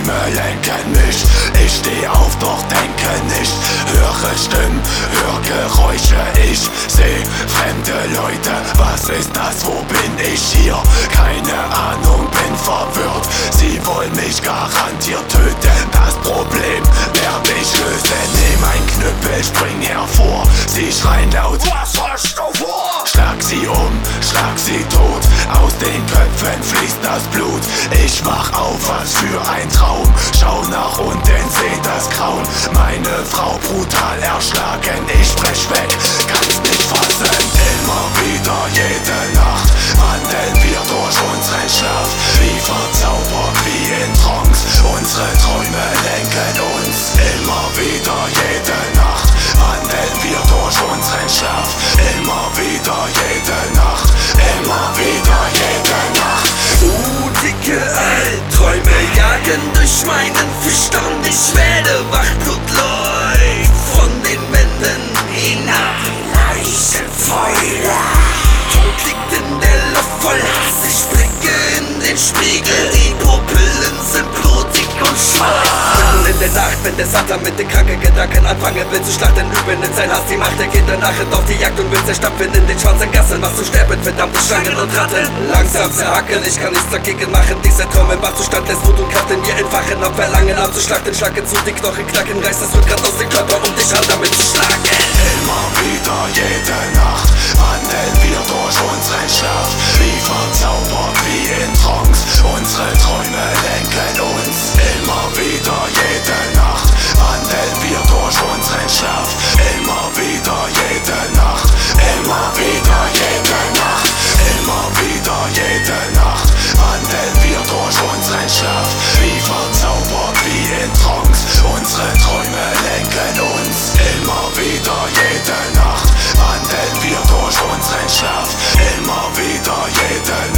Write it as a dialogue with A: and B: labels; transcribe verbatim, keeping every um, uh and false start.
A: Träume lenken mich. Ich steh auf, doch denke nicht. Höre Stimmen, hör Geräusche. Ich seh fremde Leute. Was ist das? Wo bin ich hier? Keine Ahnung, bin verwirrt. Sie wollen mich garantiert töten. Das Problem werd ich lösen. Nehm ein Knüppel, spring hervor. Sie schreien laut: Was hast du vor? Schlag sie um, schlag sie tot. Aus den Köpfen fließt das Blut. Ich wach auf, was für ein Traum. Schau nach unten, seh das Grauen. Meine Frau brutal erschlagen. Ich sprech weg, kann's nicht fassen. Immer wieder, jede Nacht wandeln wir durch unseren Schlaf. Wie verzaubert, wie in Trance. Unsere Träume lenken uns. Immer wieder, jede Nacht wandeln wir durch unseren Schlaf. Immer wieder, jede Nacht. Immer wieder, jede Nacht.
B: Mutige Albträume jagen durch meinen Verstand. Ich werde wach, Blut läuft von den Wänden hinab. Leiche Feuer, Tod liegt in der Luft voll Hass. Ich blicke in den Spiegel, die Pupillen sind blutig und schwarz. Mitten in der Nacht, wenn der Satan mit den kranken Gedanken anfangen will zu schlachten, üben in sein Hass die Macht der Kinder nachher auf die Jagd und will zerstampfen in den schwarzen Gassen, was zu sterben, verdammte Schlangen und Ratten. Langsam zerhacken, ich kann nichts dagegen machen. Dieser Traum im Wachzustand lässt Wut und Kraft in mir entfachen. Auf Verlangen abzuschlachten, Schlagen zu, die Knochen knacken, reißt das Rückgrat aus dem Körper, um dich an damit zu schlagen.
A: Immer wieder, jede Nacht wandeln wir durch unseren Schlaf. Wie verzaubert, wie in Trance. Unsere Träume lenken uns. Immer wieder, jede Nacht wandeln wir durch unseren Schlaf. Immer wieder, jede Nacht. Immer wieder, jede Nacht. Immer wieder, jede Nacht wandeln wir durch unseren Schlaf. Wie verzaubert, wie in Trance. Unsere Träume lenken uns. Immer wieder, jede Nacht wandeln wir durch unseren Schlaf. Immer wieder, jede